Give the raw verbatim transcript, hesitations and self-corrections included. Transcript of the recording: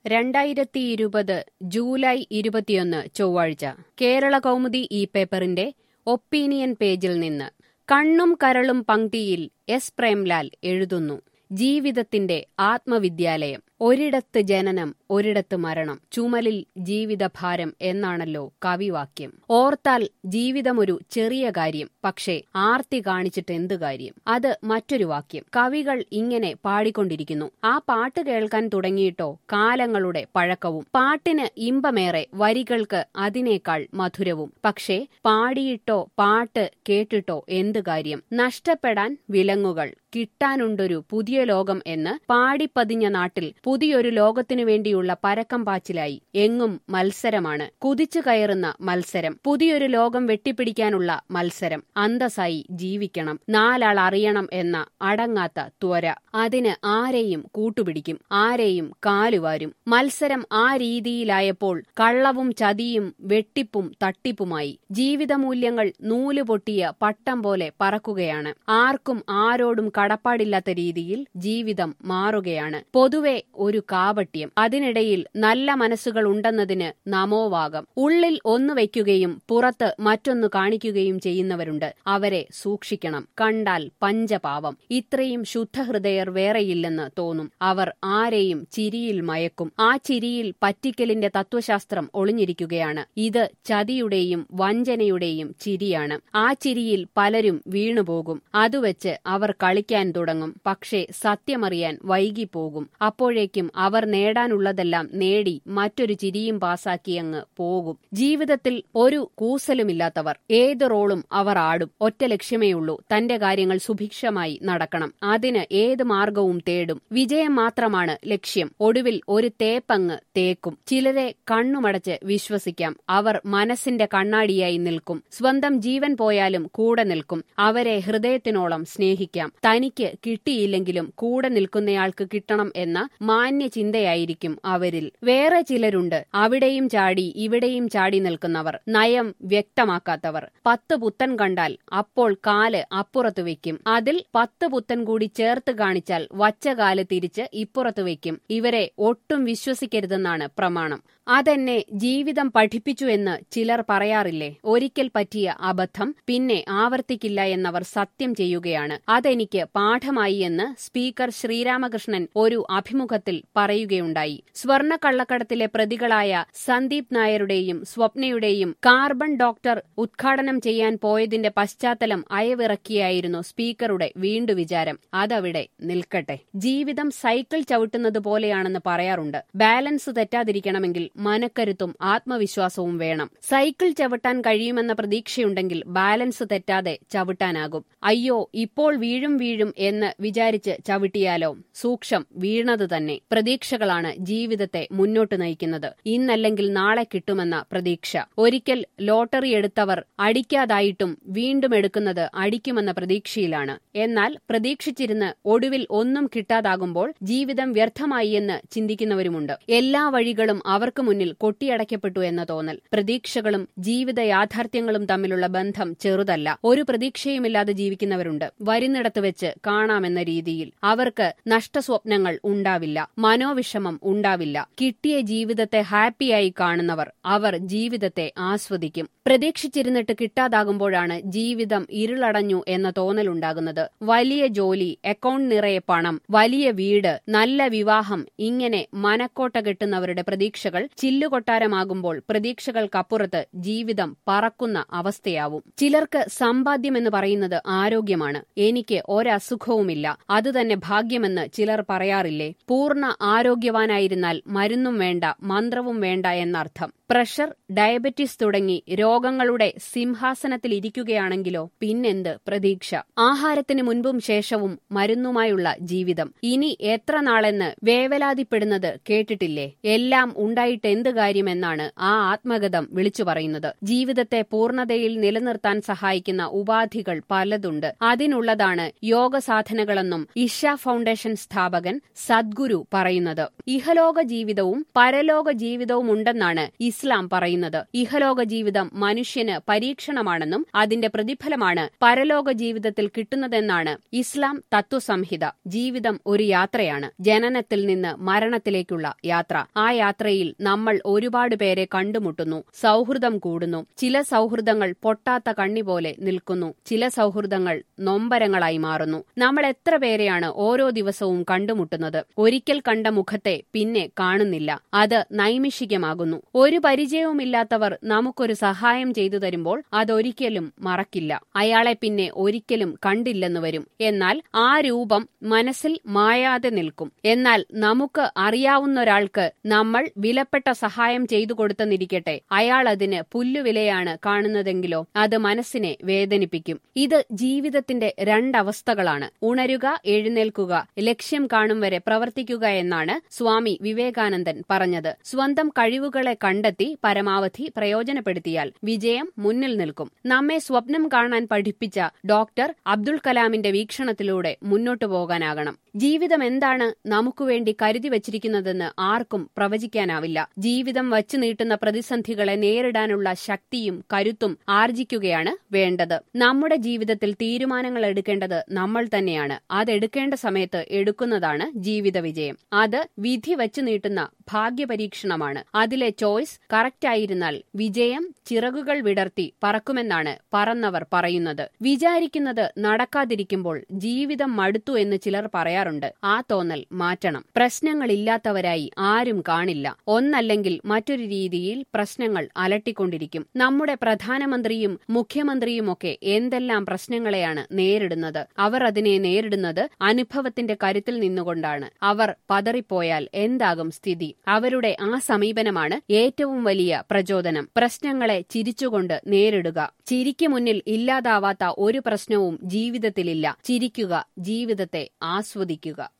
രണ്ടായിരത്തി ഇരുപത് ജൂലൈ ഇരുപത്തിയൊന്ന് ചൊവ്വാഴ്ച കേരള കൗമുദി ഈ പേപ്പറിന്റെ ഒപ്പീനിയൻ പേജിൽ നിന്ന് കണ്ണും കരളും പംക്തിയിൽ എസ് പ്രേംലാൽ എഴുതുന്നു. ജീവിതത്തിന്റെ ആത്മവിദ്യാലയം. ഒരിടത്ത് ജനനം, ഒരിടത്ത് മരണം, ചുമലിൽ ജീവിതഭാരം എന്നാണല്ലോ കവിവാക്യം. ഓർത്താൽ ജീവിതമൊരു ചെറിയ കാര്യം, പക്ഷേ ആർത്തി കാണിച്ചിട്ട് എന്തു കാര്യം? അത് മറ്റൊരു വാക്യം. കവികൾ ഇങ്ങനെ പാടിക്കൊണ്ടിരിക്കുന്നു. ആ പാട്ട് കേൾക്കാൻ തുടങ്ങിയിട്ടോ കാലങ്ങളുടെ പഴക്കവും. പാട്ടിന് ഇമ്പമേറെ, വരികൾക്ക് അതിനേക്കാൾ മധുരവും. പക്ഷേ പാടിയിട്ടോ പാട്ട് കേട്ടിട്ടോ എന്തു കാര്യം? നഷ്ടപ്പെടാൻ വിലങ്ങുകൾ, കിട്ടാനുണ്ടൊരു പുതിയ ലോകം എന്ന് പാടിപ്പതിഞ്ഞ നാട്ടിൽ പുതിയൊരു ലോകത്തിനു വേണ്ടിയുള്ള പരക്കം പാച്ചിലായി. എങ്ങും മത്സരമാണ്, കുതിച്ചു കയറുന്ന മത്സരം, പുതിയൊരു ലോകം വെട്ടിപ്പിടിക്കാനുള്ള മത്സരം. അന്തസ്സായി ജീവിക്കണം, നാലാൾ അറിയണം എന്ന അടങ്ങാത്ത ത്വര. അതിന് ആരെയും കൂട്ടുപിടിക്കും, ആരെയും കാലുവാരും. മത്സരം ആ രീതിയിലായപ്പോൾ കള്ളവും ചതിയും വെട്ടിപ്പും തട്ടിപ്പുമായി. ജീവിതമൂല്യങ്ങൾ നൂലുപൊട്ടിയ പട്ടം പോലെ പറക്കുകയാണ്. ആർക്കും ആരോടും കടപ്പാടില്ലാത്ത രീതിയിൽ ജീവിതം മാറുകയാണ്. പൊതുവെ ഒരു കാപട്യം. അതിനിടയിൽ നല്ല മനസ്സുകൾ ഉണ്ടെന്നതിന് നമോവാകം. ഉള്ളിൽ ഒന്ന് വയ്ക്കുകയും പുറത്ത് മറ്റൊന്ന് കാണിക്കുകയും ചെയ്യുന്നവരുണ്ട്. അവരെ സൂക്ഷിക്കണം. കണ്ടാൽ പഞ്ചപാവം. ഇത്രയും ശുദ്ധഹൃദയർ വേറെയില്ലെന്ന് തോന്നും. അവർ ആരെയും ചിരിയിൽ മയക്കും. ആ ചിരിയിൽ പറ്റിക്കലിന്റെ തത്വശാസ്ത്രം ഒളിഞ്ഞിരിക്കുകയാണ്. ഇത് ചതിയുടെയും വഞ്ചനയുടെയും ചിരിയാണ്. ആ ചിരിയിൽ പലരും വീണുപോകും. അതുവെച്ച് അവർ കളിക്കാൻ തുടങ്ങും. പക്ഷേ സത്യമറിയാൻ വൈകിപ്പോകും. അപ്പോഴേക്കും അവർ നേടാനുള്ളതെല്ലാം നേടി മറ്റൊരു ചിരിയും പാസാക്കിയങ്ങ് പോകും. ജീവിതത്തിൽ ഒരു കൂസലുമില്ലാത്തവർ. ഏത് റോളും അവർ ആടും. ഒറ്റ ലക്ഷ്യമേയുള്ളൂ, തന്റെ കാര്യങ്ങൾ സുഭിക്ഷമായി നടക്കണം. അതിന് ഏത് മാർഗവും തേടും. വിജയം മാത്രമാണ് ലക്ഷ്യം. ഒടുവിൽ ഒരു തേപ്പങ്ങ് തേക്കും. ചിലരെ കണ്ണുമടച്ച് വിശ്വസിക്കാം. അവർ മനസ്സിന്റെ കണ്ണാടിയായി നിൽക്കും. സ്വന്തം ജീവൻ പോയാലും കൂടെ നിൽക്കും. അവരെ ഹൃദയത്തിനോളം സ്നേഹിക്കാം. തനിക്ക് കിട്ടിയില്ലെങ്കിലും കൂടെ നിൽക്കുന്നയാൾക്ക് കിട്ടണം എന്ന മാന്യ ചിന്തയായിരിക്കും അവരിൽ. വേറെ ചിലരുണ്ട്, അവിടെയും ചാടി ഇവിടെയും ചാടി നിൽക്കുന്നവർ. നയം വ്യക്തമാക്കാത്തവർ. പത്ത് പുത്തൻ കണ്ടാൽ അപ്പോൾ കാല് അപ്പുറത്ത് വെക്കും. അതിൽ പത്ത് പുത്തൻ കൂടി ചേർത്ത് കാണിച്ചാൽ വച്ച കാല് തിരിച്ച് ഇപ്പുറത്ത് വെക്കും. ഇവരെ ഒട്ടും വിശ്വസിക്കരുതെന്നാണ് പ്രമാണം. അതെന്നെ ജീവിതം പഠിപ്പിച്ചു എന്ന് ചിലർ പറയാറില്ലേ? ഒരിക്കൽ പറ്റിയ അബദ്ധം പിന്നെ ആവർത്തിക്കില്ല എന്നവർ സത്യം ചെയ്യുകയാണ്. അതെനിക്ക് പാഠമായി എന്ന് സ്പീക്കർ ശ്രീരാമകൃഷ്ണൻ ഒരു അഭിമുഖത്തിൽ പറയുകയുണ്ടായി. സ്വർണ്ണക്കള്ളക്കടത്തിലെ പ്രതികളായ സന്ദീപ് നായരുടെയും സ്വപ്നയുടെയും കാർബൺ ഡോക്ടർ ഉദ്ഘാടനം ചെയ്യാൻ പോയതിന്റെ പശ്ചാത്തലം അയവിറക്കിയായിരുന്നു സ്പീക്കറുടെ വീണ്ടുവിചാരം. അതവിടെ നിൽക്കട്ടെ. ജീവിതം സൈക്കിൾ ചവിട്ടുന്നത് പോലെയാണെന്ന് പറയാറുണ്ട്. ബാലൻസ് തെറ്റാതിരിക്കണമെങ്കിൽ മനക്കരുത്തും ആത്മവിശ്വാസവും വേണം. സൈക്കിൾ ചവിട്ടാൻ കഴിയുമെന്ന പ്രതീക്ഷയുണ്ടെങ്കിൽ ബാലൻസ് തെറ്റാതെ ചവിട്ടാനാകും. അയ്യോ ഇപ്പോൾ വീഴും വീഴും എന്ന് വിചാരിച്ച് ചവിട്ടിയാലോ? സൂക്ഷം, വീണത് തന്നെ. പ്രതീക്ഷകളാണ് ജീവിതത്തെ മുന്നോട്ട് നയിക്കുന്നത്. ഇന്നല്ലെങ്കിൽ നാളെ കിട്ടുമെന്ന പ്രതീക്ഷ. ഒരിക്കൽ ലോട്ടറി എടുത്തവർ അടിക്കാതായിട്ടും വീണ്ടും എടുക്കുന്നത് അടിക്കുമെന്ന പ്രതീക്ഷയിലാണ്. എന്നാൽ പ്രതീക്ഷിച്ചിരുന്ന് ഒടുവിൽ ഒന്നും കിട്ടാതാകുമ്പോൾ ജീവിതം വ്യർത്ഥമായി എന്ന് ചിന്തിക്കുന്നവരുമുണ്ട്. എല്ലാ വഴികളും അവർക്ക് മുന്നിൽ കൊട്ടിയടയ്ക്കപ്പെട്ടു എന്ന തോന്നൽ. പ്രതീക്ഷകളും ജീവിത യാഥാർത്ഥ്യങ്ങളും തമ്മിലുള്ള ബന്ധം ചെറുതല്ല. ഒരു പ്രതീക്ഷയുമില്ലാതെ ജീവിക്കുന്നവരുണ്ട്. വരുന്നിടത്ത് വെച്ച് കാണാമെന്ന രീതിയിൽ. അവർക്ക് നഷ്ടസ്വപ്നങ്ങൾ ഉണ്ടാവില്ല, മനോവിഷമം ഉണ്ടാവില്ല. കിട്ടിയ ജീവിതത്തെ ഹാപ്പിയായി കാണുന്നവർ. അവർ ജീവിതത്തെ ആസ്വദിക്കും. പ്രതീക്ഷിച്ചിരുന്നിട്ട് കിട്ടാതാകുമ്പോഴാണ് ജീവിതം ഇരുളടഞ്ഞു എന്ന തോന്നലുണ്ടാകുന്നത്. വലിയ ജോലി, അക്കൗണ്ട് നിറയെ പണം, വലിയ വീട്, നല്ല വിവാഹം, ഇങ്ങനെ മനക്കോട്ട കെട്ടുന്നവരുടെ പ്രതീക്ഷകൾ ചില്ലുകൊട്ടാരമാകുമ്പോൾ പ്രതീക്ഷകൾക്കപ്പുറത്ത് ജീവിതം പറക്കുന്ന അവസ്ഥയാവും. ചിലർക്ക് സമ്പാദ്യമെന്ന് പറയുന്നത് ആരോഗ്യമാണ്. എനിക്ക് ഒരസുഖവുമില്ല, അതുതന്നെ ഭാഗ്യമെന്ന് ചിലർ പറയാറില്ലേ? പൂർണ്ണ ആരോഗ്യവാനായിരുന്നാൽ മരുന്നും വേണ്ട, മന്ത്രവും വേണ്ട എന്നർത്ഥം. പ്രഷർ, ഡയബറ്റിസ് തുടങ്ങി രോഗങ്ങളുടെ സിംഹാസനത്തിലിരിക്കുകയാണെങ്കിലോ പിന്നെന്ത് പ്രതീക്ഷ? ആഹാരത്തിന് മുൻപും ശേഷവും മരുന്നുമായുള്ള ജീവിതം. ഇനി എത്ര നാളെന്ന് വേവലാതിപ്പെടുന്നത് കേട്ടിട്ടില്ലേ? എല്ലാം ഉണ്ടായിട്ട് എന്ത് കാര്യമെന്നാണ് ആ ആത്മഗതം വിളിച്ചു പറയുന്നത്. ജീവിതത്തെ പൂർണ്ണതയിൽ നിലനിർത്താൻ സഹായിക്കുന്ന ഉപാധികൾ പലതുണ്ട്. അതിനുള്ളതാണ് യോഗ സാധനകളെന്നും ഇഷ ഫൗണ്ടേഷൻ സ്ഥാപകൻ സദ്ഗുരു പറയുന്നത്. ഇഹലോക ജീവിതവും പരലോക ജീവിതവും ഉണ്ടെന്നാണ് ഇസ്ലാം പറയുന്നത്. ഇഹലോക ജീവിതം മനുഷ്യന് പരീക്ഷണമാണെന്നും അതിന്റെ പ്രതിഫലമാണ് പരലോക ജീവിതത്തിൽ കിട്ടുന്നതെന്നാണ് ഇസ്ലാം തത്വസംഹിത. ജീവിതം ഒരു യാത്രയാണ്, ജനനത്തിൽ നിന്ന് മരണത്തിലേക്കുള്ള യാത്ര. ആ യാത്രയിൽ നമ്മൾ ഒരുപാട് പേരെ കണ്ടുമുട്ടുന്നു, സൗഹൃദം കൂടുന്നു. ചില സൗഹൃദങ്ങൾ പൊട്ടാത്ത കണ്ണി പോലെ നിൽക്കുന്നു, ചില സൗഹൃദങ്ങൾ നൊമ്പരങ്ങളായി മാറുന്നു. നമ്മൾ എത്ര പേരെയാണ് ഓരോ ദിവസവും കണ്ടുമുട്ടുന്നത്? ഒരിക്കൽ കണ്ട മുഖത്തെ പിന്നെ കാണുന്നില്ല, അത് നൈമിഷികമാകുന്നു. ഒരു പരിചയവുമില്ലാത്തവർ നമുക്കൊരു സഹായം ചെയ്തു തരുമ്പോൾ അതൊരിക്കലും മറക്കില്ല. അയാളെ പിന്നെ ഒരിക്കലും കണ്ടില്ലെന്ന് വരും, എന്നാൽ ആ രൂപം മനസ്സിൽ മായാതെ നിൽക്കും. എന്നാൽ നമുക്ക് അറിയാവുന്നൊരാൾക്ക് നമ്മൾ വിലപ്പെട്ട സഹായം ചെയ്തു കൊടുത്തെന്നിരിക്കട്ടെ, അയാൾ അതിന് പുല്ലുവിലയാണ് കാണുന്നതെങ്കിലോ അത് മനസ്സിനെ വേദനിപ്പിക്കും. ഇത് ജീവിതത്തിന്റെ രണ്ടവസ്ഥകളാണ്. ഉണരുക, എഴുന്നേൽക്കുക, ലക്ഷ്യം കാണും വരെ പ്രവർത്തിക്കുക എന്നാണ് സ്വാമി വിവേകാനന്ദൻ പറഞ്ഞത്. സ്വന്തം കഴിവുകളെ കണ്ടെത്തി പരമാവധി പ്രയോജനപ്പെടുത്തിയാൽ വിജയം മുന്നിൽ നിൽക്കും. നമ്മെ സ്വപ്നം കാണാൻ പഠിപ്പിച്ച ഡോക്ടർ അബ്ദുൾ കലാമിന്റെ വീക്ഷണത്തിലൂടെ മുന്നോട്ടു പോകാനാകണം. ജീവിതം എന്താണ് നമുക്കുവേണ്ടി കരുതി വച്ചിരിക്കുന്നതെന്ന് ആർക്കും പ്രവചിക്കാനാവില്ല. ജീവിതം വച്ചു നീട്ടുന്ന പ്രതിസന്ധികളെ നേരിടാനുള്ള ശക്തിയും കരുത്തും ആർജിക്കുകയാണ് വേണ്ടത്. നമ്മുടെ ജീവിതത്തിൽ തീരുമാനങ്ങൾ എടുക്കേണ്ടത് നമ്മൾ തന്നെയാണ്. അതെടുക്കേണ്ട സമയത്ത് എടുക്കുന്നതാണ് ജീവിത വിജയം. അത് വിധി വച്ചു നീട്ടുന്ന ഭാഗ്യപരീക്ഷണമാണ്. അതിലെ ചോയ്സ് കറക്റ്റായിരുന്നാൽ വിജയം ചിറകുകൾ വിടർത്തി പറക്കുമെന്നാണ് പറന്നവർ പറയുന്നത്. വിചാരിക്കുന്നത് നടക്കാതിരിക്കുമ്പോൾ ജീവിതം മടുത്തു എന്ന് ചിലർ പറയാറുണ്ട്. ആ തോന്നൽ മാറ്റണം. പ്രശ്നങ്ങളില്ലാത്തവരായി ആരും കാണില്ല. ഒന്നല്ലെങ്കിൽ മറ്റൊരു രീതിയിൽ പ്രശ്നങ്ങൾ അലട്ടിക്കൊണ്ടിരിക്കും. നമ്മുടെ പ്രധാനമന്ത്രിയും മുഖ്യമന്ത്രിയുമൊക്കെ എന്തെല്ലാം പ്രശ്നങ്ങളെയാണ് നേരിടുന്നത്. അവർ അതിനെ നേരിടുന്നത് അനുഭവത്തിന്റെ കരുത്തിൽ നിന്നുകൊണ്ടാണ്. അവർ പതറിപ്പോയാൽ എന്താകും സ്ഥിതി? അവരുടെ ആ സമീപനമാണ് ഏറ്റവും വലിയ പ്രചോദനം. പ്രശ്നങ്ങളെ ചിരിച്ചുകൊണ്ട് നേരിടുക. ചിരിക്ക് മുന്നിൽ ഇല്ലാതാവാത്ത ഒരു പ്രശ്നവും ജീവിതത്തിലില്ല. ചിരിക്കുക, ജീവിതത്തെ ആസ്വദിക്കുക.